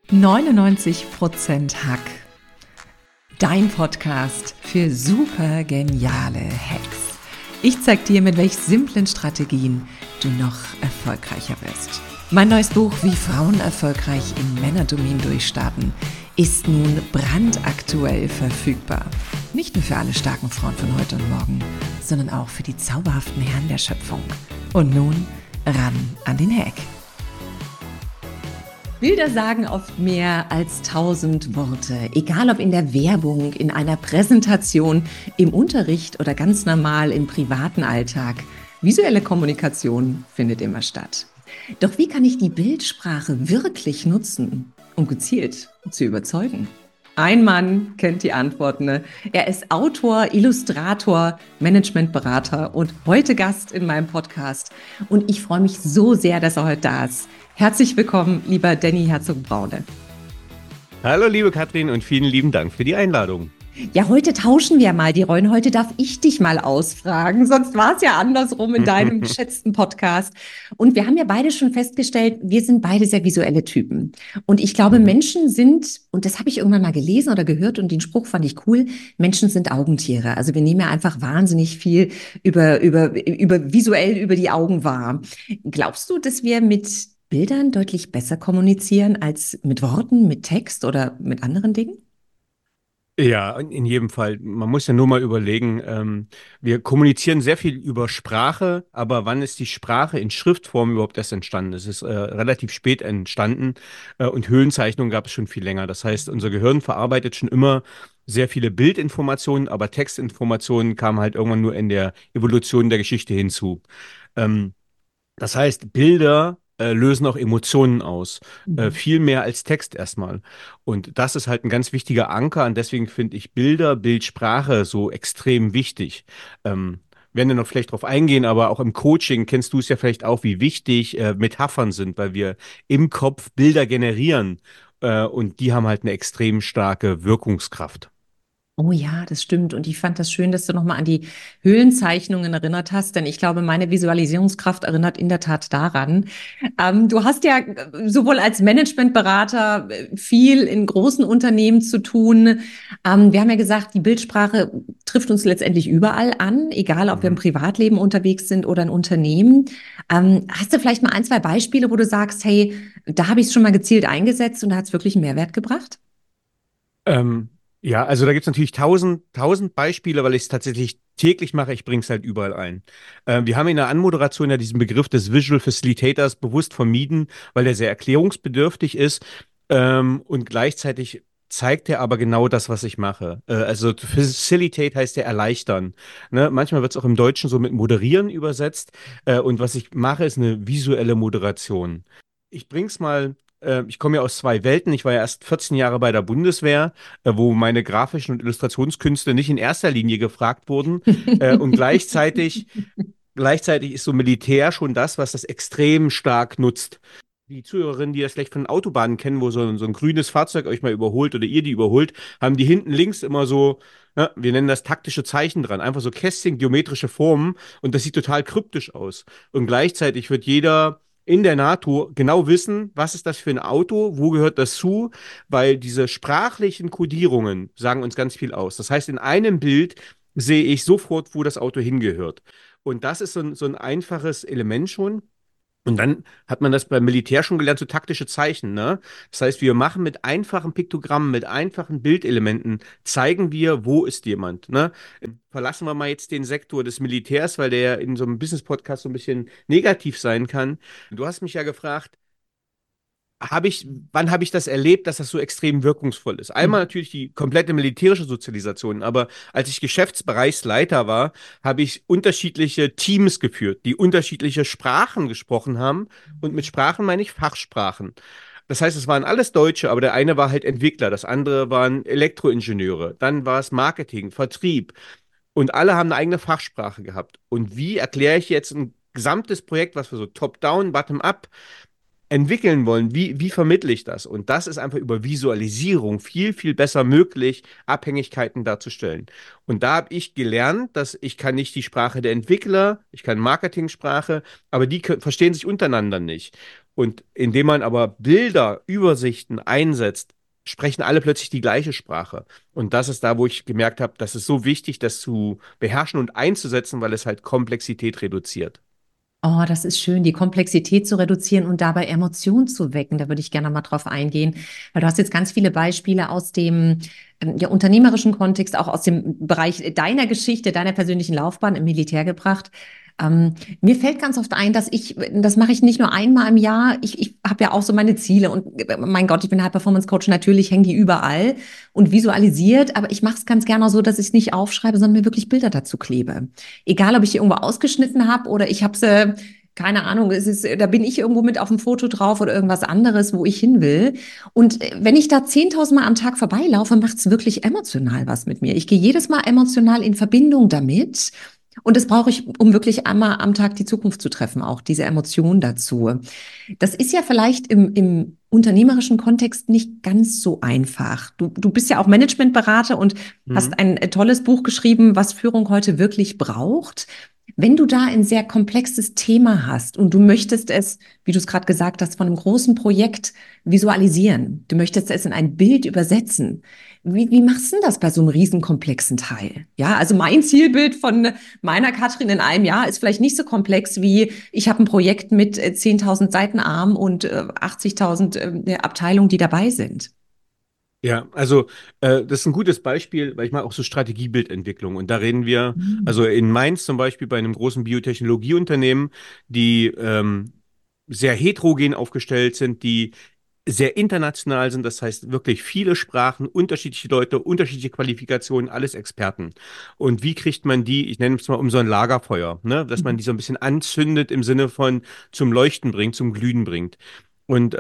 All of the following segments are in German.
99% Hack. Dein Podcast für super geniale Hacks. Ich zeig dir, mit welch simplen Strategien du noch erfolgreicher wirst. Mein neues Buch Wie Frauen erfolgreich im Männerdomain durchstarten ist nun brandaktuell verfügbar. Nicht nur für alle starken Frauen von heute und morgen, sondern auch für die zauberhaften Herren der Schöpfung. Und nun ran an den Hack. Bilder sagen oft mehr als 1000 Worte, egal ob in der Werbung, in einer Präsentation, im Unterricht oder ganz normal im privaten Alltag. Visuelle Kommunikation findet immer statt. Doch wie kann ich die Bildsprache wirklich nutzen, um gezielt zu überzeugen? Ein Mann kennt die Antworten. Er ist Autor, Illustrator, Managementberater und heute Gast in meinem Podcast. Und ich freue mich so sehr, dass er heute da ist. Herzlich willkommen, lieber Danny Herzog-Braune. Hallo, liebe Katrin, und vielen lieben Dank für die Einladung. Ja, heute tauschen wir mal die Rollen. Heute darf ich dich mal ausfragen. Sonst war es ja andersrum in deinem geschätzten Podcast. Und wir haben ja beide schon festgestellt, wir sind beide sehr visuelle Typen. Und ich glaube, Menschen sind, und das habe ich irgendwann mal gelesen oder gehört und den Spruch fand ich cool, Menschen sind Augentiere. Also wir nehmen ja einfach wahnsinnig viel visuell über die Augen wahr. Glaubst du, dass wir mit Bildern deutlich besser kommunizieren als mit Worten, mit Text oder mit anderen Dingen? Ja, in jedem Fall. Man muss ja nur mal überlegen, wir kommunizieren sehr viel über Sprache, aber wann ist die Sprache in Schriftform überhaupt erst entstanden? Es ist relativ spät entstanden und Höhenzeichnungen gab es schon viel länger. Das heißt, unser Gehirn verarbeitet schon immer sehr viele Bildinformationen, aber Textinformationen kamen halt irgendwann nur in der Evolution der Geschichte hinzu. Ähm, Das heißt, Bilder lösen auch Emotionen aus, viel mehr als Text erstmal. Und das ist halt ein ganz wichtiger Anker und deswegen finde ich Bilder, Bildsprache so extrem wichtig. Werden wir noch vielleicht drauf eingehen, aber auch im Coaching kennst du es ja vielleicht auch, wie wichtig Metaphern sind, weil wir im Kopf Bilder generieren und die haben halt eine extrem starke Wirkungskraft. Oh ja, das stimmt. Und ich fand das schön, dass du nochmal an die Höhlenzeichnungen erinnert hast, denn ich glaube, meine Visualisierungskraft erinnert in der Tat daran. Du hast ja sowohl als Managementberater viel in großen Unternehmen zu tun. Wir haben ja gesagt, die Bildsprache trifft uns letztendlich überall an, egal ob wir im Privatleben unterwegs sind oder in Unternehmen. Hast du vielleicht mal ein, zwei Beispiele, wo du sagst, hey, da habe ich es schon mal gezielt eingesetzt und da hat es wirklich einen Mehrwert gebracht? Ähm, ja, also da gibt es natürlich tausend Beispiele, weil ich es tatsächlich täglich mache. Ich bringe es halt überall ein. Wir haben in der Anmoderation ja diesen Begriff des Visual Facilitators bewusst vermieden, weil der sehr erklärungsbedürftig ist und gleichzeitig zeigt er aber genau das, was ich mache. Also to facilitate heißt ja erleichtern. Ne? Manchmal wird es auch im Deutschen so mit moderieren übersetzt. Und was ich mache, ist eine visuelle Moderation. Ich bring's mal, ich komme ja aus zwei Welten. Ich war ja erst 14 Jahre bei der Bundeswehr, wo meine grafischen und Illustrationskünste nicht in erster Linie gefragt wurden. Und gleichzeitig ist so Militär schon das, was das extrem stark nutzt. Die Zuhörerinnen, die das vielleicht von Autobahnen kennen, wo so ein grünes Fahrzeug euch mal überholt oder ihr die überholt, haben die hinten links immer so, ja, wir nennen das taktische Zeichen dran, einfach so Kästchen, geometrische Formen und das sieht total kryptisch aus. Und gleichzeitig wird jeder in der NATO genau wissen, was ist das für ein Auto, wo gehört das zu, weil diese sprachlichen Kodierungen sagen uns ganz viel aus. Das heißt, in einem Bild sehe ich sofort, wo das Auto hingehört. Und das ist so ein einfaches Element schon. Und dann hat man das beim Militär schon gelernt, so taktische Zeichen, ne? Das heißt, wir machen mit einfachen Piktogrammen, mit einfachen Bildelementen, zeigen wir, wo ist jemand, ne? Verlassen wir mal jetzt den Sektor des Militärs, weil der ja in so einem Business-Podcast so ein bisschen negativ sein kann. Du hast mich ja gefragt, wann habe ich das erlebt, dass das so extrem wirkungsvoll ist? Einmal natürlich die komplette militärische Sozialisation, aber als ich Geschäftsbereichsleiter war, habe ich unterschiedliche Teams geführt, die unterschiedliche Sprachen gesprochen haben. Und mit Sprachen meine ich Fachsprachen. Das heißt, es waren alles Deutsche, aber der eine war halt Entwickler, das andere waren Elektroingenieure, dann war es Marketing, Vertrieb. Und alle haben eine eigene Fachsprache gehabt. Und wie erkläre ich jetzt ein gesamtes Projekt, was wir so top-down, bottom-up entwickeln wollen, wie vermittle ich das? Und das ist einfach über Visualisierung viel besser möglich, Abhängigkeiten darzustellen. Und da habe ich gelernt, dass ich kann nicht die Sprache der Entwickler, ich kann Marketingsprache, aber die verstehen sich untereinander nicht. Und indem man aber Bilder, Übersichten einsetzt, sprechen alle plötzlich die gleiche Sprache. Und das ist da, wo ich gemerkt habe, das ist so wichtig, das zu beherrschen und einzusetzen, weil es halt Komplexität reduziert. Oh, das ist schön, die Komplexität zu reduzieren und dabei Emotionen zu wecken. Da würde ich gerne mal drauf eingehen, weil du hast jetzt ganz viele Beispiele aus dem ja, unternehmerischen Kontext, auch aus dem Bereich deiner Geschichte, deiner persönlichen Laufbahn im Militär gebracht. Mir fällt ganz oft ein, das mache ich nicht nur einmal im Jahr. Ich habe ja auch so meine Ziele und mein Gott, ich bin High-Performance-Coach, natürlich hängen die überall und visualisiert, aber ich mache es ganz gerne auch so, dass ich es nicht aufschreibe, sondern mir wirklich Bilder dazu klebe. Egal, ob ich hier irgendwo ausgeschnitten habe oder ich habe sie, keine Ahnung, da bin ich irgendwo mit auf dem Foto drauf oder irgendwas anderes, wo ich hin will. Und wenn ich da 10.000 Mal am Tag vorbeilaufe, macht es wirklich emotional was mit mir. Ich gehe jedes Mal emotional in Verbindung damit. Und das brauche ich, um wirklich einmal am Tag die Zukunft zu treffen, auch diese Emotion dazu. Das ist ja vielleicht im unternehmerischen Kontext nicht ganz so einfach. Du bist ja auch Managementberater und Mhm. hast ein tolles Buch geschrieben, was Führung heute wirklich braucht. Wenn du da ein sehr komplexes Thema hast und du möchtest es, wie du es gerade gesagt hast, von einem großen Projekt visualisieren, du möchtest es in ein Bild übersetzen, wie machst du denn das bei so einem riesenkomplexen Teil? Ja, also mein Zielbild von meiner Katrin in einem Jahr ist vielleicht nicht so komplex wie ich habe ein Projekt mit 10.000 Seitenarm und 80.000 Abteilungen, die dabei sind. Ja, also das ist ein gutes Beispiel, weil ich mache auch so Strategiebildentwicklung und da reden wir, also Mhm. in Mainz zum Beispiel bei einem großen Biotechnologieunternehmen, die sehr heterogen aufgestellt sind, die sehr international sind, das heißt wirklich viele Sprachen, unterschiedliche Leute, unterschiedliche Qualifikationen, alles Experten. Und wie kriegt man die, ich nenne es mal um so ein Lagerfeuer, ne, dass man die so ein bisschen anzündet im Sinne von zum Leuchten bringt, zum Glühen bringt. Und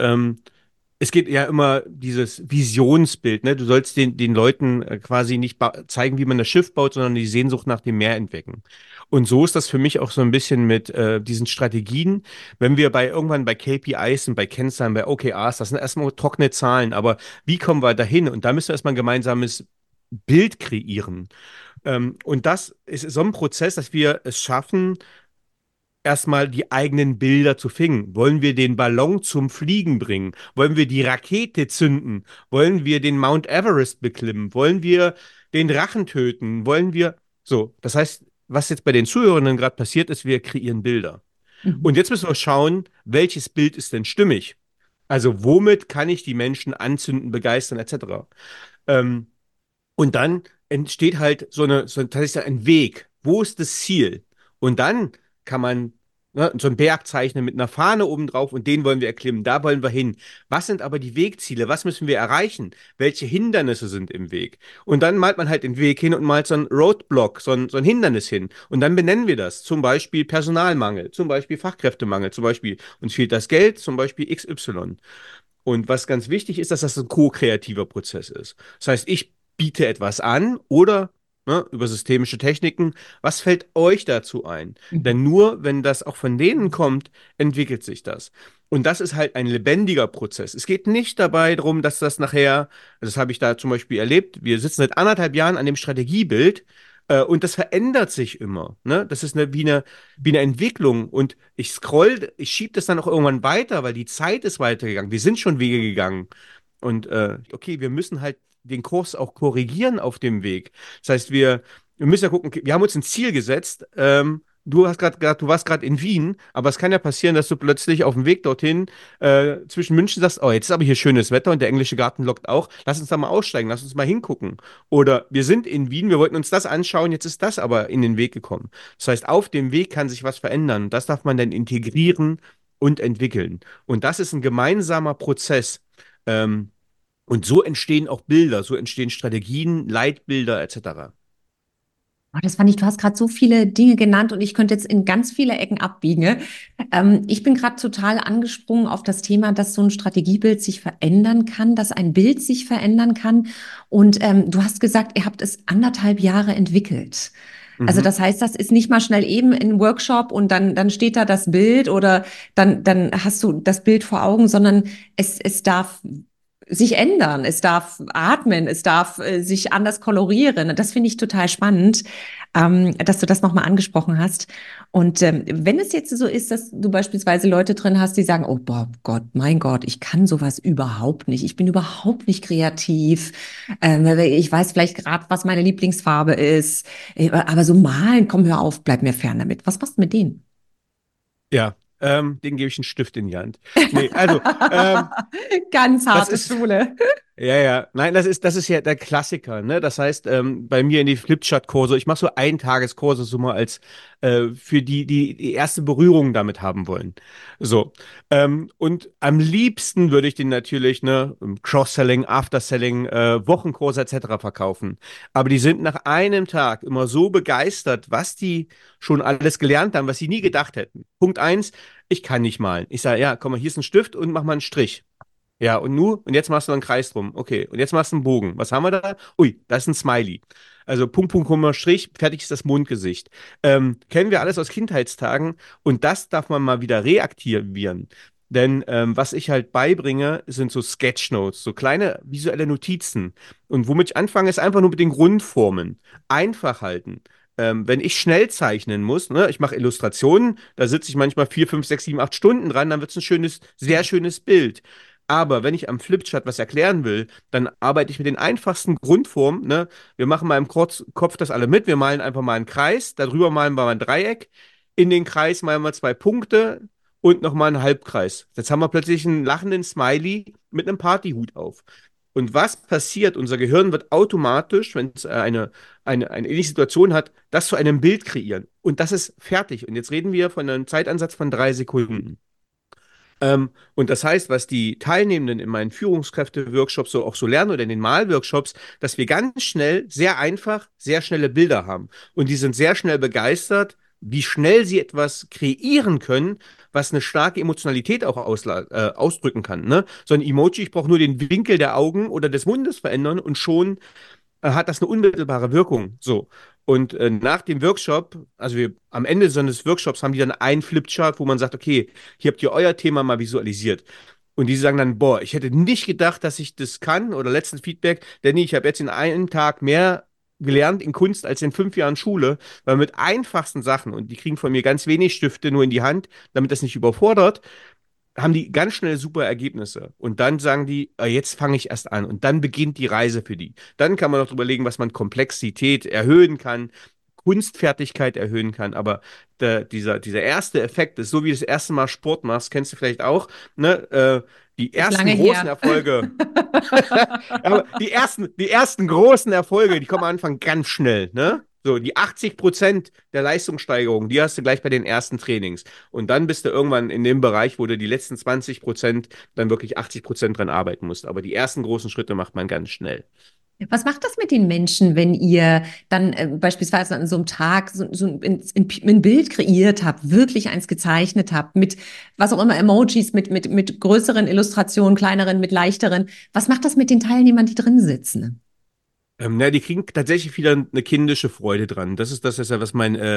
es geht ja immer dieses Visionsbild, ne? Du sollst den Leuten quasi nicht zeigen, wie man das Schiff baut, sondern die Sehnsucht nach dem Meer entwecken. Und so ist das für mich auch so ein bisschen mit diesen Strategien. Wenn wir irgendwann bei KPIs und bei Kennzahlen, bei OKRs, das sind erstmal trockene Zahlen, aber wie kommen wir dahin? Und da müssen wir erstmal ein gemeinsames Bild kreieren. Und das ist so ein Prozess, dass wir es schaffen, erstmal die eigenen Bilder zu fingen. Wollen wir den Ballon zum Fliegen bringen? Wollen wir die Rakete zünden? Wollen wir den Mount Everest beklimmen? Wollen wir den Drachen töten? Wollen wir. So, das heißt, was jetzt bei den Zuhörenden gerade passiert ist, wir kreieren Bilder. Mhm. Und jetzt müssen wir schauen, welches Bild ist denn stimmig? Also, womit kann ich die Menschen anzünden, begeistern, etc. Ähm, und dann entsteht halt das ist ja ein Weg. Wo ist das Ziel? Und dann kann man so einen Berg zeichnen mit einer Fahne oben drauf und den wollen wir erklimmen. Da wollen wir hin. Was sind aber die Wegziele? Was müssen wir erreichen? Welche Hindernisse sind im Weg? Und dann malt man halt den Weg hin und malt so einen Roadblock, so ein Hindernis hin. Und dann benennen wir das. Zum Beispiel Personalmangel, zum Beispiel Fachkräftemangel, zum Beispiel uns fehlt das Geld, zum Beispiel XY. Und was ganz wichtig ist, dass das ein ko-kreativer Prozess ist. Das heißt, ich biete etwas an oder über systemische Techniken. Was fällt euch dazu ein? Mhm. Denn nur wenn das auch von denen kommt, entwickelt sich das. Und das ist halt ein lebendiger Prozess. Es geht nicht dabei darum, dass das nachher, das habe ich da zum Beispiel erlebt, wir sitzen seit 1,5 Jahren an dem Strategiebild und das verändert sich immer. Ne? Das ist wie eine Entwicklung und ich schiebe das dann auch irgendwann weiter, weil die Zeit ist weitergegangen. Wir sind schon Wege gegangen. Und okay, wir müssen halt den Kurs auch korrigieren auf dem Weg. Das heißt, wir müssen ja gucken, okay, wir haben uns ein Ziel gesetzt. Du warst gerade in Wien, aber es kann ja passieren, dass du plötzlich auf dem Weg dorthin zwischen München sagst, oh, jetzt ist aber hier schönes Wetter und der englische Garten lockt auch. Lass uns da mal aussteigen, lass uns mal hingucken. Oder wir sind in Wien, wir wollten uns das anschauen, jetzt ist das aber in den Weg gekommen. Das heißt, auf dem Weg kann sich was verändern. Das darf man dann integrieren und entwickeln. Und das ist ein gemeinsamer Prozess. Ähm, und so entstehen auch Bilder, so entstehen Strategien, Leitbilder etc. Oh, das fand ich, du hast gerade so viele Dinge genannt und ich könnte jetzt in ganz viele Ecken abbiegen. Ich bin gerade total angesprungen auf das Thema, dass so ein Strategiebild sich verändern kann, dass ein Bild sich verändern kann. Und du hast gesagt, ihr habt es 1,5 Jahre entwickelt. Also Mhm. das heißt, das ist nicht mal schnell eben in Workshop und dann steht da das Bild oder dann hast du das Bild vor Augen, sondern es darf sich ändern, es darf atmen, es darf sich anders kolorieren. Das finde ich total spannend, dass du das nochmal angesprochen hast. Und wenn es jetzt so ist, dass du beispielsweise Leute drin hast, die sagen, oh boah, Gott, mein Gott, ich kann sowas überhaupt nicht. Ich bin überhaupt nicht kreativ. Ich weiß vielleicht gerade, was meine Lieblingsfarbe ist. Aber so malen, komm, hör auf, bleib mir fern damit. Was machst du mit denen? Ja, den gebe ich einen Stift in die Hand. Nee, also, Ganz das harte ist, Schule. ja, ja. Nein, das ist ja der Klassiker, ne? Das heißt, bei mir in die Flipchart-Kurse, ich mache so Eintageskurse so mal als für die erste Berührung damit haben wollen. So. Und am liebsten würde ich den natürlich, ne, Cross-Selling, After-Selling, Wochenkurse etc. verkaufen. Aber die sind nach einem Tag immer so begeistert, was die schon alles gelernt haben, was sie nie gedacht hätten. Punkt eins, ich kann nicht malen. Ich sage, ja, komm mal, hier ist ein Stift und mach mal einen Strich. Ja, und nu? Und jetzt machst du einen Kreis drum. Okay, und jetzt machst du einen Bogen. Was haben wir da? Ui, da ist ein Smiley. Also Punkt, Punkt, Komma, Strich, fertig ist das Mondgesicht. Kennen wir alles aus Kindheitstagen und das darf man mal wieder reaktivieren. Denn was ich halt beibringe, sind so Sketchnotes, so kleine visuelle Notizen. Und womit ich anfange, ist einfach nur mit den Grundformen. Einfach halten. Wenn ich schnell zeichnen muss, ne, ich mache Illustrationen, da sitze ich manchmal 4, 5, 6, 7, 8 Stunden dran, dann wird es ein schönes, sehr schönes Bild. Aber wenn ich am Flipchart was erklären will, dann arbeite ich mit den einfachsten Grundformen. Ne? Wir machen mal im Kopf das alle mit. Wir malen einfach mal einen Kreis, darüber malen wir mal ein Dreieck, in den Kreis malen wir zwei Punkte und nochmal einen Halbkreis. Jetzt haben wir plötzlich einen lachenden Smiley mit einem Partyhut auf. Und was passiert? Unser Gehirn wird automatisch, wenn es eine ähnliche Situation hat, das zu einem Bild kreieren. Und das ist fertig. Und jetzt reden wir von einem Zeitansatz von 3 Sekunden. Und das heißt, was die Teilnehmenden in meinen Führungskräfte-Workshops so auch so lernen oder in den Mal-Workshops, dass wir ganz schnell, sehr einfach, sehr schnelle Bilder haben. Und die sind sehr schnell begeistert, wie schnell sie etwas kreieren können, was eine starke Emotionalität auch ausdrücken kann. Ne? So ein Emoji, ich brauche nur den Winkel der Augen oder des Mundes verändern und schon hat das eine unmittelbare Wirkung. So. Und nach dem Workshop, also am Ende so eines Workshops haben die dann einen Flipchart, wo man sagt, okay, hier habt ihr euer Thema mal visualisiert. Und die sagen dann, boah, ich hätte nicht gedacht, dass ich das kann. Oder letzten Feedback, Danny, ich habe jetzt in einem Tag mehr gelernt in Kunst als in 5 Jahren Schule, weil mit einfachsten Sachen, und die kriegen von mir ganz wenig Stifte nur in die Hand, damit das nicht überfordert, haben die ganz schnell super Ergebnisse. Und dann sagen die, jetzt fange ich erst an. Und dann beginnt die Reise für die. Dann kann man noch überlegen, was man Komplexität erhöhen kann, Kunstfertigkeit erhöhen kann. Aber dieser erste Effekt ist so, wie du das erste Mal Sport machst, kennst du vielleicht auch, ne? Die Ist ersten lange großen her. Erfolge, aber die ersten großen Erfolge, die kommen am Anfang ganz schnell, ne? So, die 80% der Leistungssteigerung, die hast du gleich bei den ersten Trainings. Und dann bist du irgendwann in dem Bereich, wo du die letzten 20% dann wirklich 80% dran arbeiten musst. Aber die ersten großen Schritte macht man ganz schnell. Was macht das mit den Menschen, wenn ihr dann beispielsweise an so einem Tag ein Bild kreiert habt, wirklich eins gezeichnet habt, mit was auch immer, Emojis, mit größeren Illustrationen, kleineren, mit leichteren? Was macht das mit den Teilnehmern, die drin sitzen? Die kriegen tatsächlich wieder eine kindische Freude dran. Das ist ja, was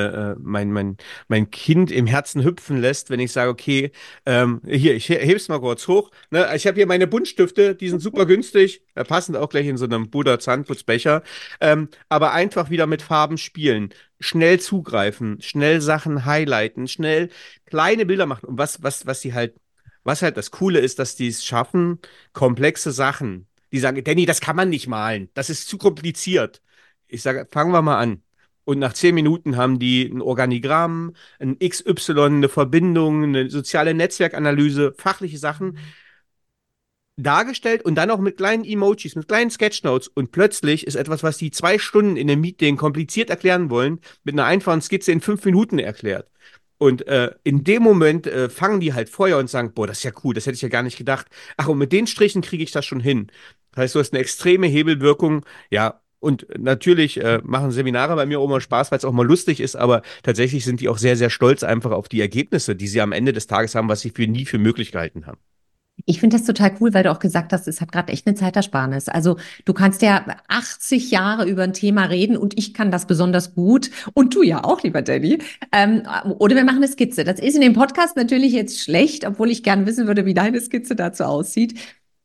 mein Kind im Herzen hüpfen lässt, wenn ich sage, okay, hier, ich heb's mal kurz hoch. Ne? Ich habe hier meine Buntstifte, die sind super günstig, passend auch gleich in so einem Buddha Zahnputzbecher. Aber einfach wieder mit Farben spielen, schnell zugreifen, schnell Sachen highlighten, schnell kleine Bilder machen. Und was halt das Coole ist, dass die es schaffen, komplexe Sachen. Die sagen, Danny, das kann man nicht malen. Das ist zu kompliziert. Ich sage, fangen wir mal an. Und nach 10 Minuten haben die ein Organigramm, ein XY, eine Verbindung, eine soziale Netzwerkanalyse, fachliche Sachen dargestellt und dann auch mit kleinen Emojis, mit kleinen Sketchnotes. Und plötzlich ist etwas, was die 2 Stunden in einem Meeting kompliziert erklären wollen, mit einer einfachen Skizze in 5 Minuten erklärt. Und in dem Moment fangen die halt Feuer und sagen, boah, das ist ja cool, das hätte ich ja gar nicht gedacht. Ach, und mit den Strichen kriege ich das schon hin. Das heißt, du hast eine extreme Hebelwirkung. Ja, und natürlich machen Seminare bei mir auch immer Spaß, weil es auch mal lustig ist, aber tatsächlich sind die auch sehr, sehr stolz einfach auf die Ergebnisse, die sie am Ende des Tages haben, was sie für nie für möglich gehalten haben. Ich finde das total cool, weil du auch gesagt hast, es hat gerade echt eine Zeitersparnis. Also du kannst ja 80 Jahre über ein Thema reden und ich kann das besonders gut und du ja auch, lieber Danny. Oder wir machen eine Skizze. Das ist in dem Podcast natürlich jetzt schlecht, obwohl ich gerne wissen würde, wie deine Skizze dazu aussieht.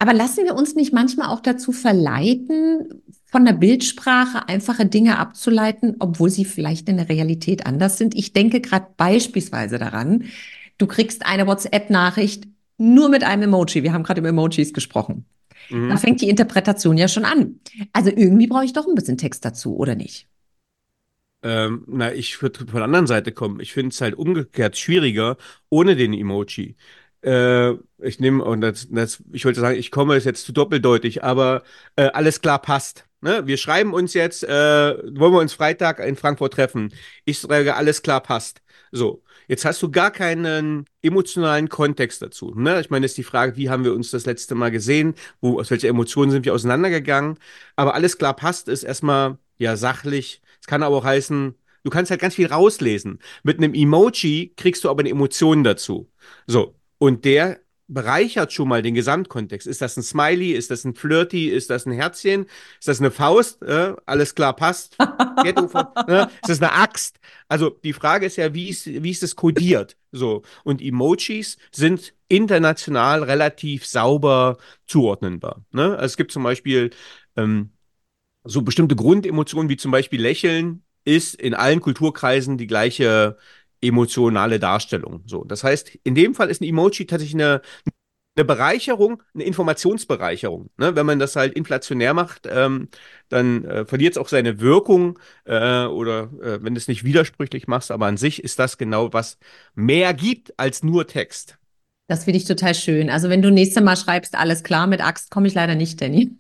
Aber lassen wir uns nicht manchmal auch dazu verleiten, von der Bildsprache einfache Dinge abzuleiten, obwohl sie vielleicht in der Realität anders sind? Ich denke gerade beispielsweise daran, du kriegst eine WhatsApp-Nachricht nur mit einem Emoji. Wir haben gerade über Emojis gesprochen. Da Mhm. fängt die Interpretation ja schon an. Also irgendwie brauche ich doch ein bisschen Text dazu, oder nicht? Na, ich würde von der anderen Seite kommen. Ich finde es halt umgekehrt schwieriger ohne den Emoji. Ich nehme, und ich wollte sagen, ich komme, ist jetzt zu doppeldeutig, aber alles klar passt. Ne? Wir schreiben uns jetzt, wollen wir uns Freitag in Frankfurt treffen? Ich sage, alles klar passt. So, jetzt hast du gar keinen emotionalen Kontext dazu. Ne? Ich meine, ist die Frage, wie haben wir uns das letzte Mal gesehen? Aus welcher Emotionen sind wir auseinandergegangen? Aber alles klar passt ist erstmal ja sachlich. Es kann aber auch heißen, du kannst halt ganz viel rauslesen. Mit einem Emoji kriegst du aber eine Emotion dazu. So, und der bereichert schon mal den Gesamtkontext. Ist das ein Smiley? Ist das ein Flirty? Ist das ein Herzchen? Ist das eine Faust? Alles klar, passt. Ghetto, ist das eine Axt? Also die Frage ist ja, wie ist es kodiert? So, und Emojis sind international relativ sauber zuordnenbar. Ne? Also es gibt zum Beispiel ähm, so bestimmte Grundemotionen wie zum Beispiel Lächeln ist in allen Kulturkreisen die gleiche emotionale Darstellung. So, das heißt, in dem Fall ist ein Emoji tatsächlich eine Bereicherung, eine Informationsbereicherung. Ne? Wenn man das halt inflationär macht, dann verliert es auch seine Wirkung oder wenn du es nicht widersprüchlich machst, aber an sich ist das genau, was mehr gibt als nur Text. Das finde ich total schön. Also wenn du nächstes Mal schreibst, alles klar, mit Axt komme ich leider nicht, Danny.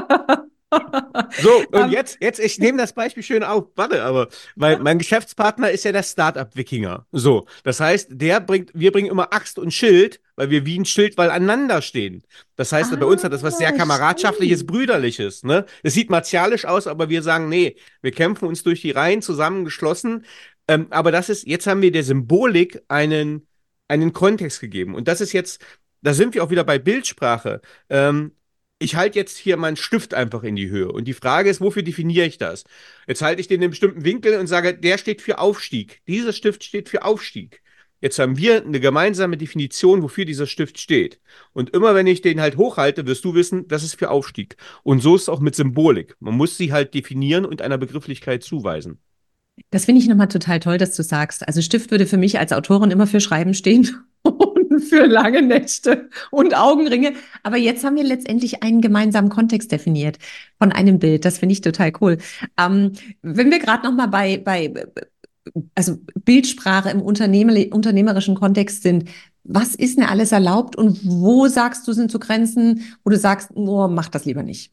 So, und Ähm, ich nehme das Beispiel schön auf, warte, aber, weil mein Geschäftspartner ist ja der Startup-Wikinger. So, das heißt, wir bringen immer Axt und Schild, weil wir wie ein Schildwall aneinander stehen. Das heißt, bei uns hat das was sehr ah, kameradschaftliches, stimmt. brüderliches, ne? Es sieht martialisch aus, aber wir sagen, nee, wir kämpfen uns durch die Reihen zusammengeschlossen. Aber jetzt haben wir der Symbolik einen Kontext gegeben. Und das ist jetzt, da sind wir auch wieder bei Bildsprache. Ich halte jetzt hier meinen Stift einfach in die Höhe. Und die Frage ist, wofür definiere ich das? Jetzt halte ich den in einem bestimmten Winkel und sage, der steht für Aufstieg. Dieser Stift steht für Aufstieg. Jetzt haben wir eine gemeinsame Definition, wofür dieser Stift steht. Und immer wenn ich den halt hochhalte, wirst du wissen, das ist für Aufstieg. Und so ist es auch mit Symbolik. Man muss sie halt definieren und einer Begrifflichkeit zuweisen. Das finde ich nochmal total toll, dass du sagst. Also Stift würde für mich als Autorin immer für Schreiben stehen und für lange Nächte und Augenringe. Aber jetzt haben wir letztendlich einen gemeinsamen Kontext definiert von einem Bild. Das finde ich total cool. Wenn wir gerade nochmal also Bildsprache im unternehmerischen Kontext sind, was ist denn alles erlaubt und wo sagst du, sind so Grenzen, wo du sagst, oh, mach das lieber nicht?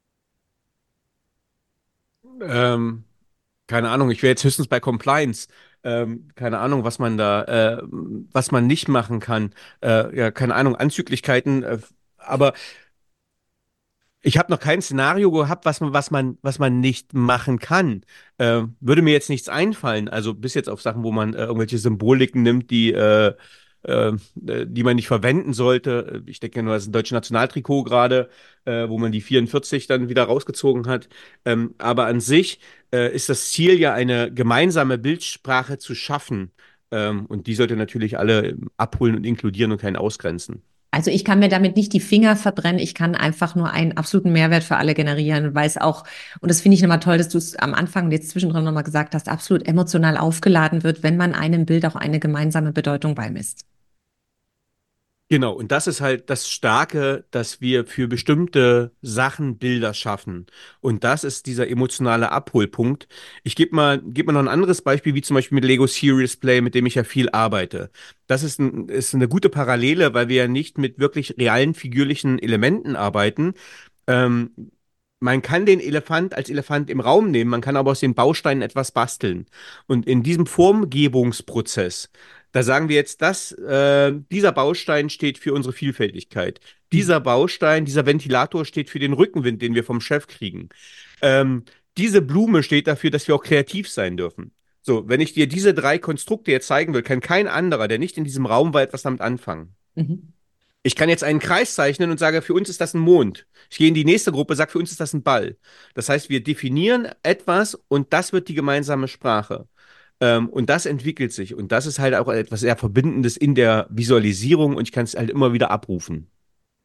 Ähm, Keine Ahnung, ich wäre jetzt höchstens bei Compliance. Keine Ahnung, was man nicht machen kann. Ja, keine Ahnung, Anzüglichkeiten. Aber ich habe noch kein Szenario gehabt, was man nicht machen kann. Würde mir jetzt nichts einfallen. Also bis jetzt auf Sachen, wo man irgendwelche Symboliken nimmt, die man nicht verwenden sollte. Ich denke nur, das ist ein deutsches Nationaltrikot gerade, wo man die 44 dann wieder rausgezogen hat. Aber an sich ist das Ziel ja, eine gemeinsame Bildsprache zu schaffen. Und die sollte natürlich alle abholen und inkludieren und keinen ausgrenzen. Also ich kann mir damit nicht die Finger verbrennen. Ich kann einfach nur einen absoluten Mehrwert für alle generieren, weil es auch, und das finde ich nochmal toll, dass du es am Anfang und jetzt zwischendrin nochmal gesagt hast, absolut emotional aufgeladen wird, wenn man einem Bild auch eine gemeinsame Bedeutung beimisst. Genau, und das ist halt das Starke, dass wir für bestimmte Sachen Bilder schaffen. Und das ist dieser emotionale Abholpunkt. Geb mal noch ein anderes Beispiel, wie zum Beispiel mit Lego Serious Play, mit dem ich ja viel arbeite. Ist eine gute Parallele, weil wir ja nicht mit wirklich realen figürlichen Elementen arbeiten. Ähm, Man kann den Elefant als Elefant im Raum nehmen, man kann aber aus den Bausteinen etwas basteln. Und in diesem Formgebungsprozess, da sagen wir jetzt, dieser Baustein steht für unsere Vielfältigkeit. Dieser Baustein, dieser Ventilator steht für den Rückenwind, den wir vom Chef kriegen. Ähm, Diese Blume steht dafür, dass wir auch kreativ sein dürfen. So, wenn ich dir diese drei Konstrukte jetzt zeigen will, kann kein anderer, der nicht in diesem Raum war, etwas damit anfangen. Mhm. Ich kann jetzt einen Kreis zeichnen und sage, für uns ist das ein Mond. Ich gehe in die nächste Gruppe, sage, für uns ist das ein Ball. Das heißt, wir definieren etwas und das wird die gemeinsame Sprache. Und das entwickelt sich. Und das ist halt auch etwas sehr Verbindendes in der Visualisierung und ich kann es halt immer wieder abrufen.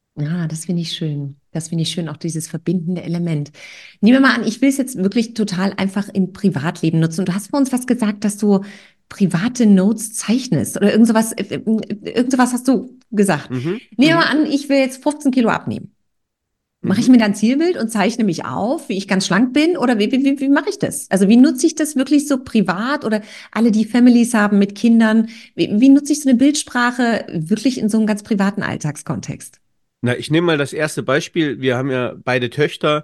Ah, das finde ich schön. Das finde ich schön, auch dieses verbindende Element. Nehmen wir mal an, ich will es jetzt wirklich total einfach im Privatleben nutzen. Und du hast bei uns was gesagt, dass du private Notes zeichnest oder irgend sowas hast du gesagt. Mhm, Nehmen wir mal mhm, an, ich will jetzt 15 Kilo abnehmen. Mache ich mhm. mir dann ein Zielbild und zeichne mich auf, wie ich ganz schlank bin? Oder wie mache ich das? Also wie nutze ich das wirklich so privat oder alle, die Families haben mit Kindern? Wie nutze ich so eine Bildsprache wirklich in so einem ganz privaten Alltagskontext? Na, ich nehme mal das erste Beispiel. Wir haben ja beide Töchter.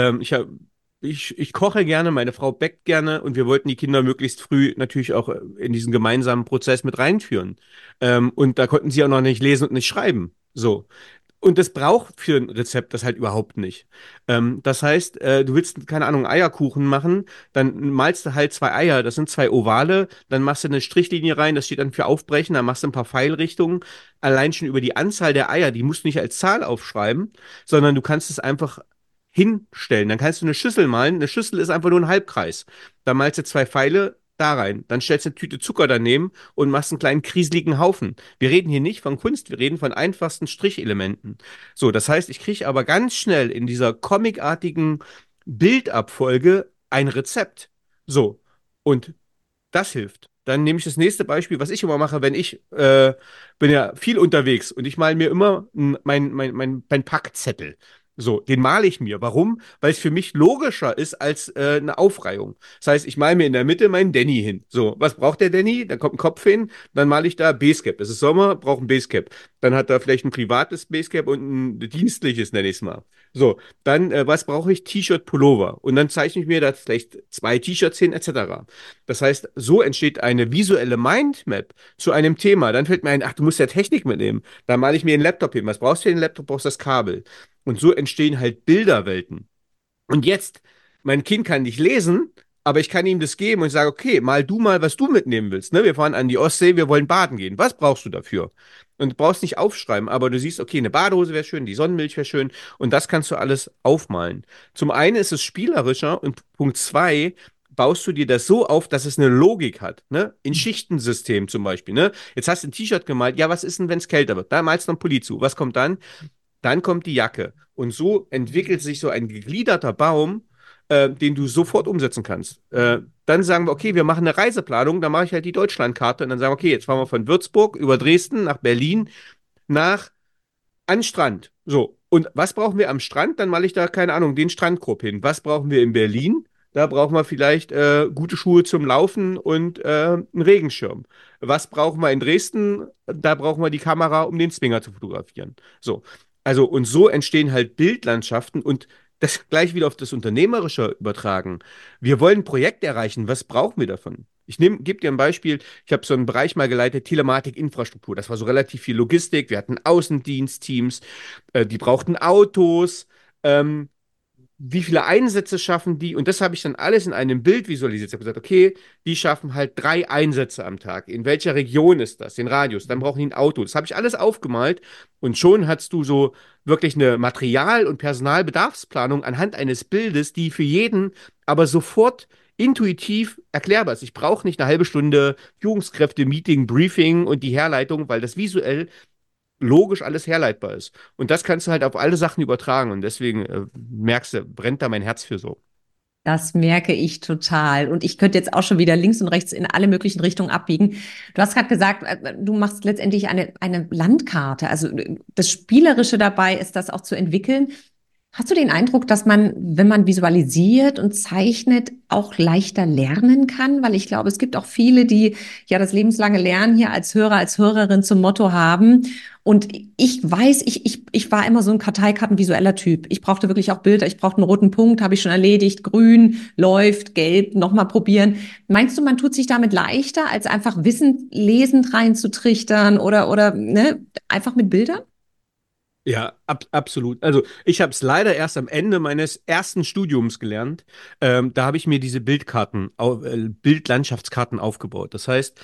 Ich koche gerne, meine Frau backt gerne und wir wollten die Kinder möglichst früh natürlich auch in diesen gemeinsamen Prozess mit reinführen. Und da konnten sie auch noch nicht lesen und nicht schreiben. So. Und das braucht für ein Rezept das halt überhaupt nicht. Das heißt, du willst, keine Ahnung, Eierkuchen machen, dann malst du halt zwei Eier, das sind zwei Ovale, dann machst du eine Strichlinie rein, das steht dann für Aufbrechen, dann machst du ein paar Pfeilrichtungen. Allein schon über die Anzahl der Eier, die musst du nicht als Zahl aufschreiben, sondern du kannst es einfach hinstellen. Dann kannst du eine Schüssel malen. Eine Schüssel ist einfach nur ein Halbkreis. Da malst du zwei Pfeile da rein. Dann stellst du eine Tüte Zucker daneben und machst einen kleinen krieseligen Haufen. Wir reden hier nicht von Kunst, wir reden von einfachsten Strichelementen. So, das heißt, ich kriege aber ganz schnell in dieser comicartigen Bildabfolge ein Rezept. So, und das hilft. Dann nehme ich das nächste Beispiel, was ich immer mache, wenn ich bin ja viel unterwegs und ich male mir immer mein Packzettel. So, den male ich mir. Warum? Weil es für mich logischer ist als eine Aufreihung. Das heißt, ich male mir in der Mitte meinen Danny hin. So, was braucht der Danny? Da kommt ein Kopf hin, dann male ich da Basecap. Es ist Sommer, braucht ein Basecap. Dann hat er vielleicht ein privates Basecap und ein dienstliches, nenne ich es mal. So, dann, was brauche ich? T-Shirt, Pullover. Und dann zeichne ich mir da vielleicht zwei T-Shirts hin, etc. Das heißt, so entsteht eine visuelle Mindmap zu einem Thema. Dann fällt mir ein, ach, du musst ja Technik mitnehmen. Da male ich mir einen Laptop hin. Was brauchst du für den Laptop? Brauchst das Kabel. Und so entstehen halt Bilderwelten. Und jetzt, mein Kind kann nicht lesen, aber ich kann ihm das geben und ich sage, okay, mal du mal, was du mitnehmen willst. Ne? Wir fahren an die Ostsee, wir wollen baden gehen. Was brauchst du dafür? Und du brauchst nicht aufschreiben, aber du siehst, okay, eine Badehose wäre schön, die Sonnenmilch wäre schön und das kannst du alles aufmalen. Zum einen ist es spielerischer und Punkt zwei, baust du dir das so auf, dass es eine Logik hat, ne? In Schichtensystem zum Beispiel, ne? Jetzt hast du ein T-Shirt gemalt, ja, was ist denn, wenn es kälter wird? Da malst du einen Pulli zu. Was kommt dann? Dann kommt die Jacke. Und so entwickelt sich so ein gegliederter Baum, den du sofort umsetzen kannst. Dann sagen wir, okay, wir machen eine Reiseplanung, dann mache ich halt die Deutschlandkarte und dann sagen wir, okay, jetzt fahren wir von Würzburg über Dresden nach Berlin nach an den Strand. So. Und was brauchen wir am Strand? Dann male ich da, keine Ahnung, den Strandkorb hin. Was brauchen wir in Berlin? Da brauchen wir vielleicht gute Schuhe zum Laufen und einen Regenschirm. Was brauchen wir in Dresden? Da brauchen wir die Kamera, um den Zwinger zu fotografieren. So. Also, und so entstehen halt Bildlandschaften und das gleich wieder auf das Unternehmerische übertragen. Wir wollen ein Projekt erreichen. Was brauchen wir davon? Gebe dir ein Beispiel. Ich habe so einen Bereich mal geleitet, Telematik-Infrastruktur. Das war so relativ viel Logistik. Wir hatten Außendienstteams, die brauchten Autos. Ähm, Wie viele Einsätze schaffen die? Und das habe ich dann alles in einem Bild visualisiert. Ich habe gesagt, okay, die schaffen halt 3 Einsätze am Tag. In welcher Region ist das? Den Radius. Dann brauchen die ein Auto. Das habe ich alles aufgemalt. Und schon hast du so wirklich eine Material- und Personalbedarfsplanung anhand eines Bildes, die für jeden aber sofort intuitiv erklärbar ist. Ich brauche nicht eine halbe Stunde Führungskräfte, Meeting, Briefing und die Herleitung, weil das visuell logisch alles herleitbar ist. Und das kannst du halt auf alle Sachen übertragen. Und deswegen merkst du, brennt da mein Herz für so. Das merke ich total. Und ich könnte jetzt auch schon wieder links und rechts in alle möglichen Richtungen abbiegen. Du hast gerade gesagt, du machst letztendlich eine Landkarte. Also das Spielerische dabei ist, das auch zu entwickeln. Hast du den Eindruck, dass man, wenn man visualisiert und zeichnet, auch leichter lernen kann? Weil ich glaube, es gibt auch viele, die ja das lebenslange Lernen hier als Hörer, als Hörerin zum Motto haben. Und ich weiß, ich war immer so ein Karteikartenvisueller Typ. Ich brauchte wirklich auch Bilder. Ich brauchte einen roten Punkt, habe ich schon erledigt. Grün, läuft, gelb, nochmal probieren. Meinst du, man tut sich damit leichter, als einfach Wissen lesend reinzutrichtern oder ne, einfach mit Bildern? Ja, absolut. Also ich habe es leider erst am Ende meines ersten Studiums gelernt. Da habe ich mir diese Bildlandschaftskarten aufgebaut. Das heißt,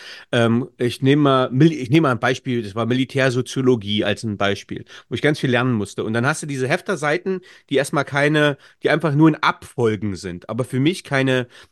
ich nehme mal ein Beispiel, das war Militärsoziologie als ein Beispiel, wo ich ganz viel lernen musste. Und dann hast du diese Hefterseiten, die erstmal keine, die einfach nur in Abfolgen sind, aber für mich keine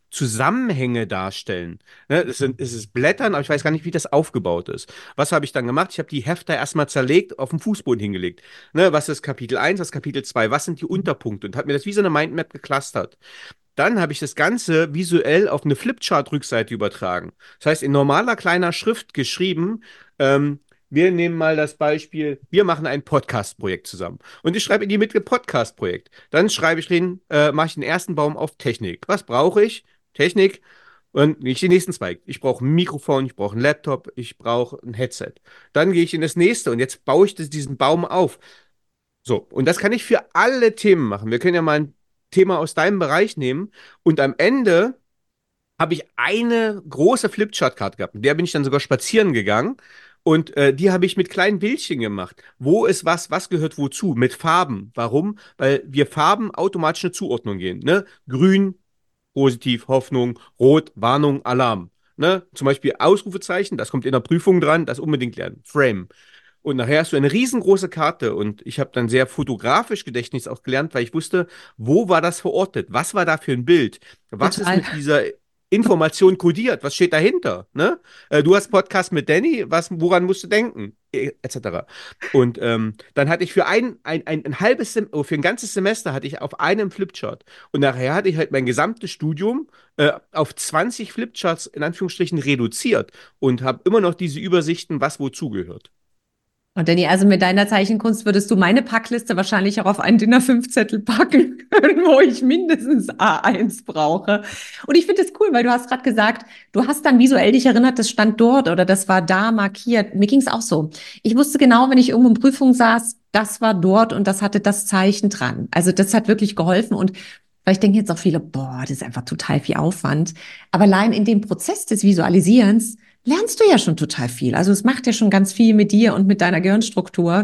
Zusammenhänge darstellen. Ne, es ist Blättern, aber ich weiß gar nicht, wie das aufgebaut ist. Was habe ich dann gemacht? Ich habe die Hefte erstmal zerlegt, auf den Fußboden hingelegt. Ne, was ist Kapitel 1, was ist Kapitel 2, was sind die Unterpunkte? Und habe mir das wie so eine Mindmap geclustert. Dann habe ich das Ganze visuell auf eine Flipchart-Rückseite übertragen. Das heißt, in normaler kleiner Schrift geschrieben, ähm, wir nehmen mal das Beispiel, wir machen ein Podcast-Projekt zusammen. Und ich schreibe in die Mitte Podcast-Projekt. Dann schreibe ich drin, mache ich den ersten Baum auf Technik. Was brauche ich? Technik. Und nicht den nächsten Zweig. Ich brauche ein Mikrofon, ich brauche einen Laptop, ich brauche ein Headset. Dann gehe ich in das nächste und jetzt baue ich diesen Baum auf. So, und das kann ich für alle Themen machen. Wir können ja mal ein Thema aus deinem Bereich nehmen und am Ende habe ich eine große Flipchart-Karte gehabt. Mit der bin ich dann sogar spazieren gegangen und die habe ich mit kleinen Bildchen gemacht. Wo ist was gehört wozu? Mit Farben. Warum? Weil wir Farben automatisch eine Zuordnung gehen. Ne? Grün, positiv, Hoffnung, Rot, Warnung, Alarm. Ne? Zum Beispiel Ausrufezeichen, das kommt in der Prüfung dran, das unbedingt lernen. Frame. Und nachher hast du eine riesengroße Karte und ich habe dann sehr fotografisch Gedächtnis auch gelernt, weil ich wusste, wo war das verortet? Was war da für ein Bild? Was ist Total. mit dieser Information kodiert? Was steht dahinter? Ne? Du hast Podcast mit Danny, woran musst du denken? Etc. Und dann hatte ich für ein halbes für ein ganzes Semester hatte ich auf einem Flipchart. Und nachher hatte ich halt mein gesamtes Studium auf 20 Flipcharts in Anführungsstrichen reduziert und habe immer noch diese Übersichten, was wozu gehört. Und Danny, also mit deiner Zeichenkunst würdest du meine Packliste wahrscheinlich auch auf einen DIN A5-Zettel packen können, wo ich mindestens A1 brauche. Und ich finde es cool, weil du hast gerade gesagt, du hast dann visuell dich erinnert, das stand dort oder das war da markiert. Mir ging es auch so. Ich wusste genau, wenn ich irgendwo in Prüfung saß, das war dort und das hatte das Zeichen dran. Also das hat wirklich geholfen und vielleicht denken jetzt auch viele, boah, das ist einfach total viel Aufwand. Aber allein in dem Prozess des Visualisierens lernst du ja schon total viel. Also es macht ja schon ganz viel mit dir und mit deiner Gehirnstruktur,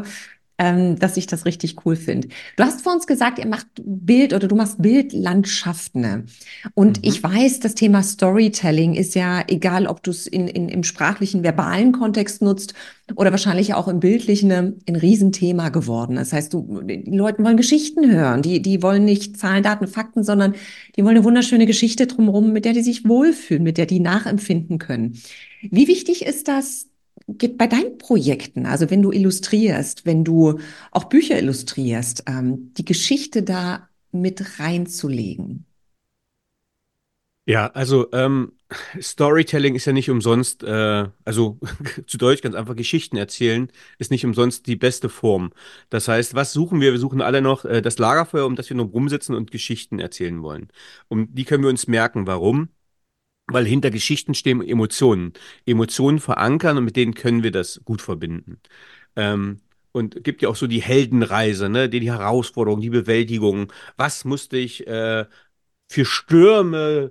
dass ich das richtig cool finde. Du hast vor uns gesagt, ihr macht Bild oder du machst Bildlandschaften. Ne? Und Mhm. ich weiß, das Thema Storytelling ist ja, egal ob du es im sprachlichen, verbalen Kontext nutzt oder wahrscheinlich auch im bildlichen, ein Riesenthema geworden. Das heißt, die Leute wollen Geschichten hören. Die wollen nicht Zahlen, Daten, Fakten, sondern die wollen eine wunderschöne Geschichte drumherum, mit der die sich wohlfühlen, mit der die nachempfinden können. Wie wichtig ist das bei deinen Projekten, also wenn du illustrierst, wenn du auch Bücher illustrierst, die Geschichte da mit reinzulegen? Ja, also Storytelling ist ja nicht umsonst, also zu Deutsch ganz einfach Geschichten erzählen, ist nicht umsonst die beste Form. Das heißt, was suchen wir? Wir suchen alle noch das Lagerfeuer, um das wir nur rumsitzen und Geschichten erzählen wollen. Und die können wir uns merken. Warum? Weil hinter Geschichten stehen Emotionen. Emotionen verankern und mit denen können wir das gut verbinden. Ähm, und gibt ja auch so die Heldenreise, ne? Die Herausforderung, die Bewältigung. Was musste ich für Stürme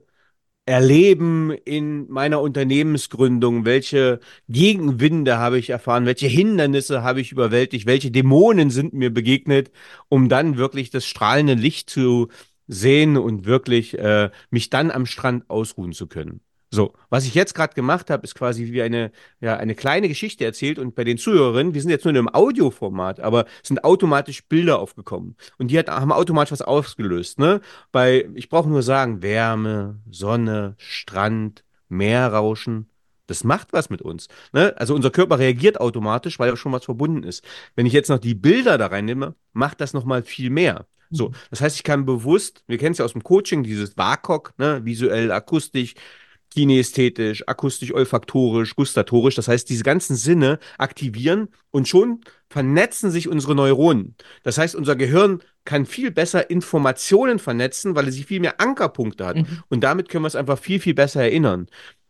erleben in meiner Unternehmensgründung? Welche Gegenwinde habe ich erfahren? Welche Hindernisse habe ich überwältigt? Welche Dämonen sind mir begegnet, um dann wirklich das strahlende Licht zu sehen und wirklich mich dann am Strand ausruhen zu können? So, was ich jetzt gerade gemacht habe, ist quasi wie eine kleine Geschichte erzählt und bei den Zuhörerinnen, wir sind jetzt nur in einem Audioformat, aber es sind automatisch Bilder aufgekommen und haben automatisch was ausgelöst, ne? Ich brauche nur sagen, Wärme, Sonne, Strand, Meerrauschen, das macht was mit uns. Ne? Also unser Körper reagiert automatisch, weil ja schon was verbunden ist. Wenn ich jetzt noch die Bilder da reinnehme, macht das nochmal viel mehr. So, das heißt, ich kann bewusst, wir kennen es ja aus dem Coaching, dieses WAKOK, ne? Visuell, akustisch, kinästhetisch, akustisch, olfaktorisch, gustatorisch. Das heißt, diese ganzen Sinne aktivieren und schon vernetzen sich unsere Neuronen. Das heißt, unser Gehirn kann viel besser Informationen vernetzen, weil es viel mehr Ankerpunkte hat. Mhm. Und damit können wir es einfach viel, viel besser erinnern.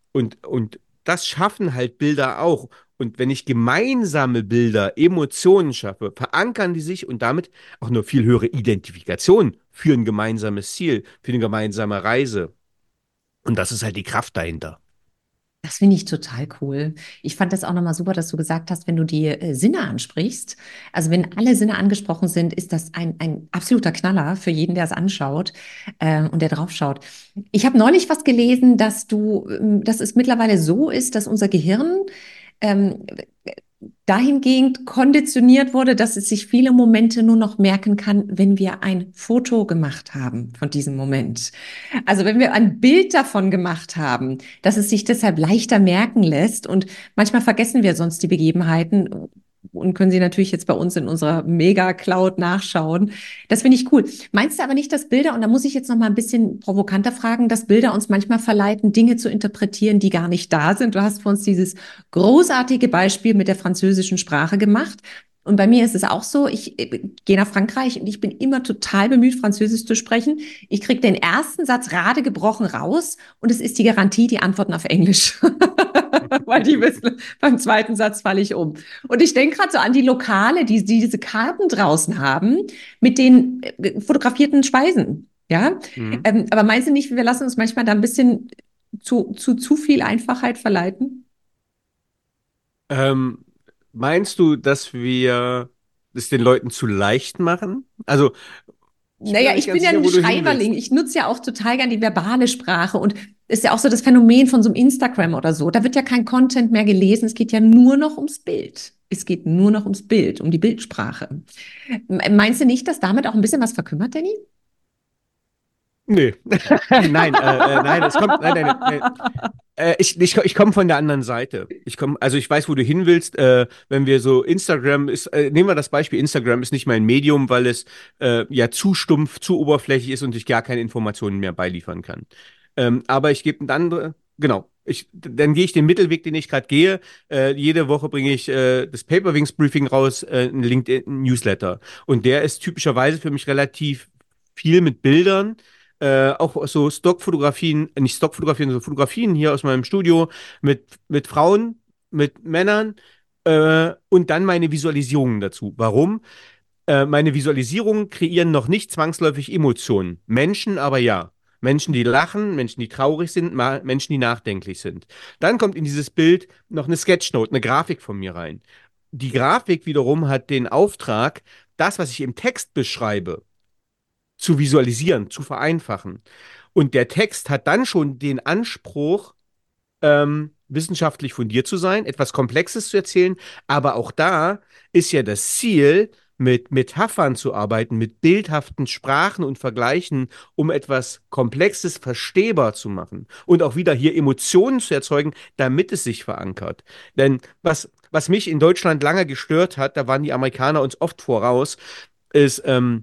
Und das schaffen halt Bilder auch. Und wenn ich gemeinsame Bilder, Emotionen schaffe, verankern die sich und damit auch eine viel höhere Identifikation für ein gemeinsames Ziel, für eine gemeinsame Reise. Und das ist halt die Kraft dahinter. Das finde ich total cool. Ich fand das auch nochmal super, dass du gesagt hast, wenn du die Sinne ansprichst, also wenn alle Sinne angesprochen sind, ist das ein absoluter Knaller für jeden, der es anschaut und der drauf schaut. Ich habe neulich was gelesen, dass es mittlerweile so ist, dass unser Gehirn ähm, dahingehend konditioniert wurde, dass es sich viele Momente nur noch merken kann, wenn wir ein Foto gemacht haben von diesem Moment. Also wenn wir ein Bild davon gemacht haben, dass es sich deshalb leichter merken lässt und manchmal vergessen wir sonst die Begebenheiten und können sie natürlich jetzt bei uns in unserer Mega-Cloud nachschauen. Das finde ich cool. Meinst du aber nicht, dass Bilder, und da muss ich jetzt noch mal ein bisschen provokanter fragen, dass Bilder uns manchmal verleiten, Dinge zu interpretieren, die gar nicht da sind? Du hast für uns dieses großartige Beispiel mit der französischen Sprache gemacht. Und bei mir ist es auch so, ich gehe nach Frankreich und ich bin immer total bemüht, Französisch zu sprechen. Ich kriege den ersten Satz gerade gebrochen raus und es ist die Garantie, die Antworten auf Englisch. Weil die wissen, beim zweiten Satz falle ich um. Und ich denke gerade so an die Lokale, die diese Karten draußen haben mit den fotografierten Speisen. Ja, Mhm. aber meinst du nicht, wir lassen uns manchmal da ein bisschen zu viel Einfachheit verleiten? Ähm, Meinst du, dass wir es den Leuten zu leicht machen? Also, ich bin Naja, noch nicht ich bin ganz ja sicher, ein wo du hin Schreiberling. willst. Ich nutze ja auch total gern die verbale Sprache und ist ja auch so das Phänomen von so einem Instagram oder so. Da wird ja kein Content mehr gelesen. Es geht ja nur noch ums Bild. Es geht nur noch ums Bild, um die Bildsprache. Meinst du nicht, dass damit auch ein bisschen was verkümmert, Danny? Nee. Nein, es kommt, nein. Ich komme von der anderen Seite. Also ich weiß, wo du hin willst. Wenn wir so Instagram ist, nehmen wir das Beispiel, Instagram ist nicht mein Medium, weil es ja zu stumpf, zu oberflächlich ist und ich gar keine Informationen mehr beiliefern kann. Aber ich gebe eine andere, genau. Dann gehe ich den Mittelweg, den ich gerade gehe. Jede Woche bringe ich das Paperwings Briefing raus, ein LinkedIn-Newsletter. Und der ist typischerweise für mich relativ viel mit Bildern, auch so Stockfotografien, nicht Stockfotografien, sondern Fotografien hier aus meinem Studio mit Frauen, mit Männern und dann meine Visualisierungen dazu. Warum? Meine Visualisierungen kreieren noch nicht zwangsläufig Emotionen. Menschen aber ja. Menschen, die lachen, Menschen, die traurig sind, Menschen, die nachdenklich sind. Dann kommt in dieses Bild noch eine Sketchnote, eine Grafik von mir rein. Die Grafik wiederum hat den Auftrag, das, was ich im Text beschreibe, zu visualisieren, zu vereinfachen. Und der Text hat dann schon den Anspruch, wissenschaftlich fundiert zu sein, etwas Komplexes zu erzählen, aber auch da ist ja das Ziel, mit Metaphern zu arbeiten, mit bildhaften Sprachen und Vergleichen, um etwas Komplexes verstehbar zu machen und auch wieder hier Emotionen zu erzeugen, damit es sich verankert. Denn was mich in Deutschland lange gestört hat, da waren die Amerikaner uns oft voraus, ist,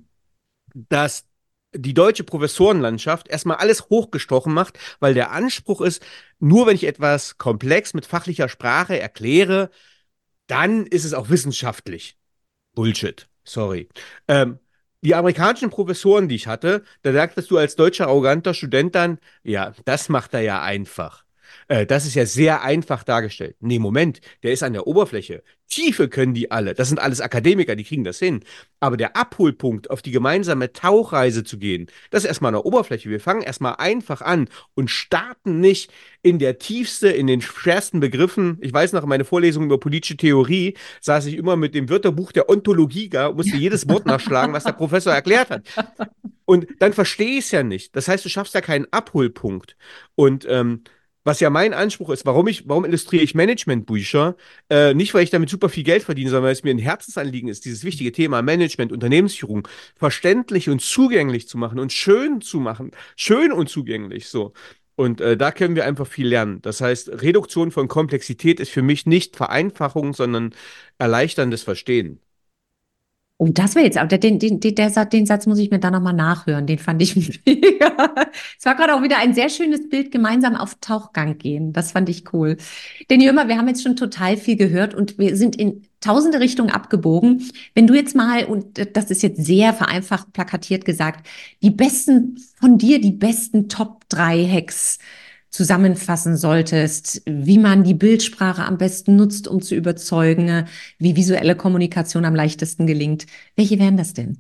dass die deutsche Professorenlandschaft erstmal alles hochgestochen macht, weil der Anspruch ist, nur wenn ich etwas komplex mit fachlicher Sprache erkläre, dann ist es auch wissenschaftlich. Bullshit, sorry. Ähm, die amerikanischen Professoren, die ich hatte, da sagtest du als deutscher arroganter Student dann, ja, das macht er ja einfach. Das ist ja sehr einfach dargestellt. Nee, Moment, der ist an der Oberfläche. Tiefe können die alle. Das sind alles Akademiker, die kriegen das hin. Aber der Abholpunkt, auf die gemeinsame Tauchreise zu gehen, das ist erstmal an der Oberfläche. Wir fangen erstmal einfach an und starten nicht in der Tiefste, in den schwersten Begriffen. Ich weiß noch, meine Vorlesung über politische Theorie saß ich immer mit dem Wörterbuch der Ontologie da und musste jedes Wort nachschlagen, was der Professor erklärt hat. Und dann verstehe ich es ja nicht. Das heißt, du schaffst ja keinen Abholpunkt. Und was ja mein Anspruch ist, warum illustriere ich Managementbücher? Nicht, weil ich damit super viel Geld verdiene, sondern weil es mir ein Herzensanliegen ist, dieses wichtige Thema Management, Unternehmensführung verständlich und zugänglich zu machen und schön zu machen. Schön und zugänglich, so. Und da können wir einfach viel lernen. Das heißt, Reduktion von Komplexität ist für mich nicht Vereinfachung, sondern erleichterndes Verstehen. Und das wäre jetzt, aber den Satz muss ich mir da nochmal nachhören. Den fand ich mega. Es war gerade auch wieder ein sehr schönes Bild, gemeinsam auf Tauchgang gehen. Das fand ich cool. Denn Jömer, wir haben jetzt schon total viel gehört und wir sind in tausende Richtungen abgebogen. Wenn du jetzt mal, und das ist jetzt sehr vereinfacht plakatiert gesagt, die besten von dir, die besten Top 3 Hacks zusammenfassen solltest, wie man die Bildsprache am besten nutzt, um zu überzeugen, wie visuelle Kommunikation am leichtesten gelingt. Welche wären das denn?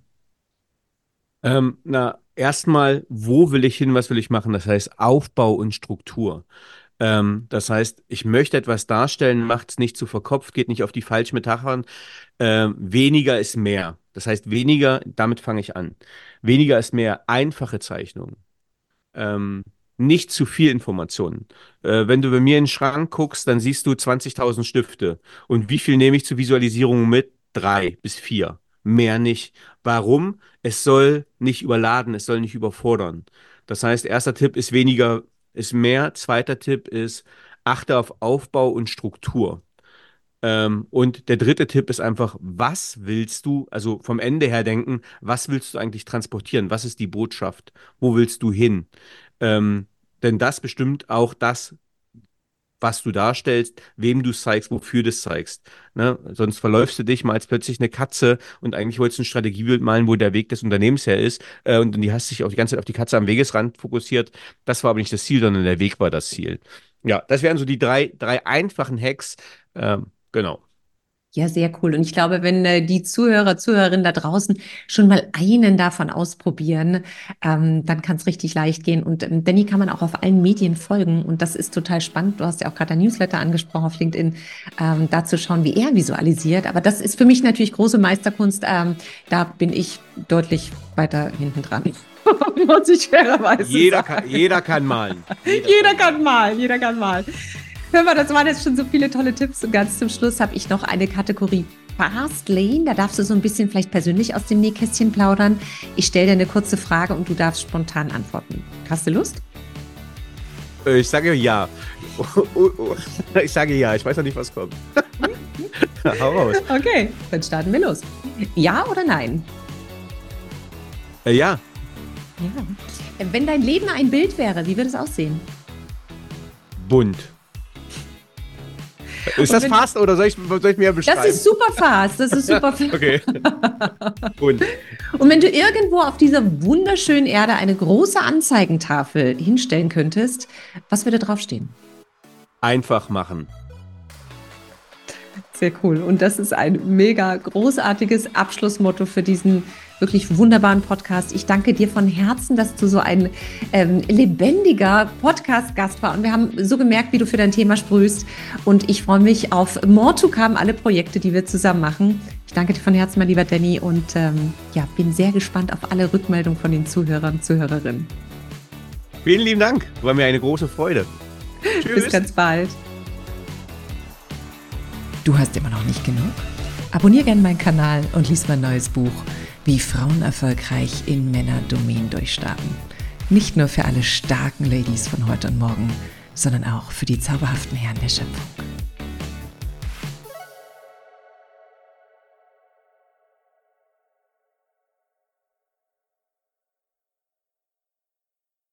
Erstmal, wo will ich hin, was will ich machen? Das heißt Aufbau und Struktur. Das heißt, ich möchte etwas darstellen, macht es nicht zu verkopft, geht nicht auf die falschen Metaphern. Weniger ist mehr. Das heißt, weniger, damit fange ich an. Weniger ist mehr, einfache Zeichnungen. Ähm, nicht zu viel Informationen. Wenn du bei mir in den Schrank guckst, dann siehst du 20.000 Stifte. Und wie viel nehme ich zur Visualisierung mit? 3 bis 4. Mehr nicht. Warum? Es soll nicht überladen, es soll nicht überfordern. Das heißt, erster Tipp ist weniger, ist mehr. Zweiter Tipp ist, achte auf Aufbau und Struktur. Und der dritte Tipp ist einfach, was willst du, also vom Ende her denken, was willst du eigentlich transportieren? Was ist die Botschaft? Wo willst du hin? Denn das bestimmt auch das, was du darstellst, wem du es zeigst, wofür du es zeigst. Ne? Sonst verläufst du dich mal als plötzlich eine Katze und eigentlich wolltest du ein Strategiebild malen, wo der Weg des Unternehmens her ist. Und die hast dich auch die ganze Zeit auf die Katze am Wegesrand fokussiert. Das war aber nicht das Ziel, sondern der Weg war das Ziel. Ja, das wären so die drei einfachen Hacks. Genau. Ja, sehr cool. Und ich glaube, wenn die Zuhörer, Zuhörerinnen da draußen schon mal einen davon ausprobieren, dann kann es richtig leicht gehen. Und Danny kann man auch auf allen Medien folgen. Und das ist total spannend. Du hast ja auch gerade ein Newsletter angesprochen auf LinkedIn, da zu schauen, wie er visualisiert. Aber das ist für mich natürlich große Meisterkunst. Da bin ich deutlich weiter hinten dran. Muss ich fairerweise sagen. Jeder kann malen. Jeder kann malen. Hör mal, das waren jetzt schon so viele tolle Tipps und ganz zum Schluss habe ich noch eine Kategorie Fast Lane. Da darfst du so ein bisschen vielleicht persönlich aus dem Nähkästchen plaudern. Ich stelle dir eine kurze Frage und du darfst spontan antworten. Hast du Lust? Ich sage ja. Ich sage ja, ich weiß noch nicht, was kommt. Hau raus. Okay, dann starten wir los. Ja oder nein? Ja. Ja. Wenn dein Leben ein Bild wäre, wie würde es aussehen? Bunt. Ist das fast oder soll ich mir beschreiben? Das ist super fast. Okay. Bunt. Und wenn du irgendwo auf dieser wunderschönen Erde eine große Anzeigentafel hinstellen könntest, was würde draufstehen? Einfach machen. Sehr cool. Und das ist ein mega großartiges Abschlussmotto für diesen wirklich wunderbaren Podcast. Ich danke dir von Herzen, dass du so ein lebendiger Podcast-Gast warst. Und wir haben so gemerkt, wie du für dein Thema sprühst. Und ich freue mich auf more to come, alle Projekte, die wir zusammen machen. Ich danke dir von Herzen, mein lieber Danny. Und bin sehr gespannt auf alle Rückmeldungen von den Zuhörern und Zuhörerinnen. Vielen lieben Dank. War mir eine große Freude. Tschüss. Bis ganz bald. Du hast immer noch nicht genug? Abonnier gerne meinen Kanal und lies mein neues Buch Wie Frauen erfolgreich in Männerdomänen durchstarten. Nicht nur für alle starken Ladies von heute und morgen, sondern auch für die zauberhaften Herren der Schöpfung.